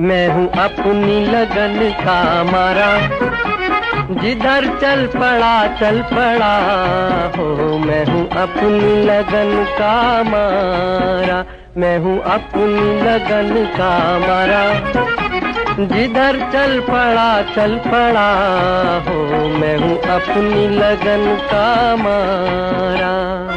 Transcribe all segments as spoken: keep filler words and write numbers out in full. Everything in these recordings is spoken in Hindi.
मैं हूँ अपनी लगन का मारा, जिधर चल पड़ा चल पड़ा हो। मैं हूँ अपनी लगन का मारा, मैं हूँ अपनी लगन का मारा, जिधर चल पड़ा चल पड़ा हो। मैं हूँ अपनी लगन का मारा।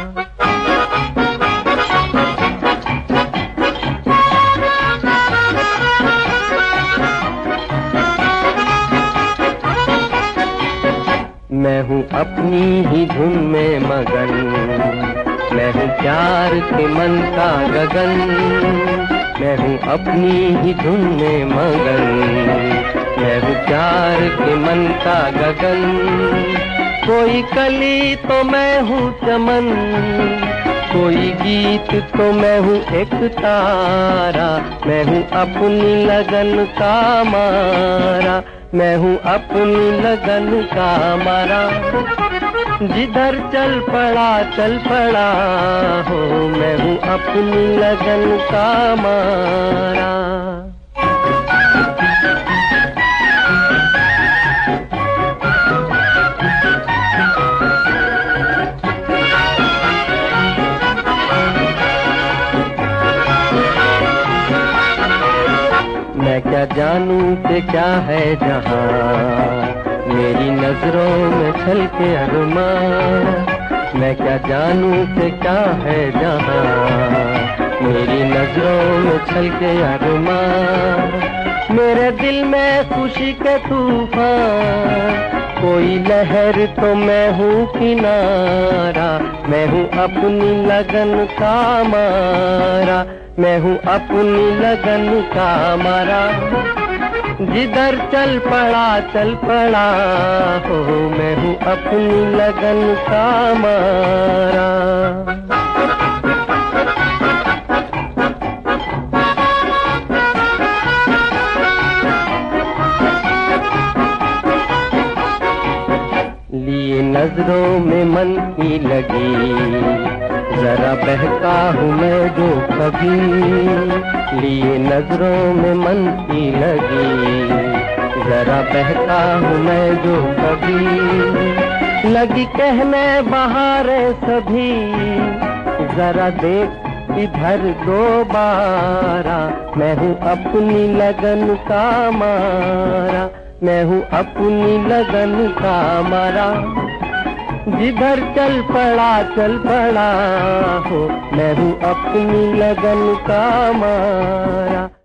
मैं हूँ अपनी ही धुन में मगन, मैं हूँ प्यार के मन का गगन। मैं हूँ अपनी ही धुन में मगन, मैं हूँ प्यार के मन का गगन। कोई कली तो मैं हूँ चमन, कोई गीत तो मैं हूँ एक तारा। मैं हूँ अपनी लगन का मारा, मैं हूँ अपनी लगन का मारा, जिधर चल पड़ा चल पड़ा हो। मैं हूँ अपनी लगन का मारा। मैं क्या जानूं कि क्या है जहां, मेरी नजरों में छलके अरमान। मैं क्या जानूं कि क्या है जहां, मेरी नजरों में छलके अरमान। मेरे दिल में खुशी के तूफान, कोई लहर तो मैं हूँ किनारा। मैं हूँ अपनी लगन का मारा, मैं हूँ अपनी लगन का मारा, जिधर चल पड़ा चल पड़ा हो। मैं हूँ अपनी लगन का मारा। लिए नजरों में मन की लगी, जरा बहका हूँ मैं जो कभी। लिए नजरों में मन की लगी, जरा बहका हूँ मैं जो कभी। लगी कहने बहारे सभी, जरा देख इधर दोबारा। मैं हूँ अपनी लगन का मारा, मैं हूँ अपनी लगन का मारा, जिधर चल पड़ा चल पड़ा हो। मैं हूँ अपनी लगन का मारा।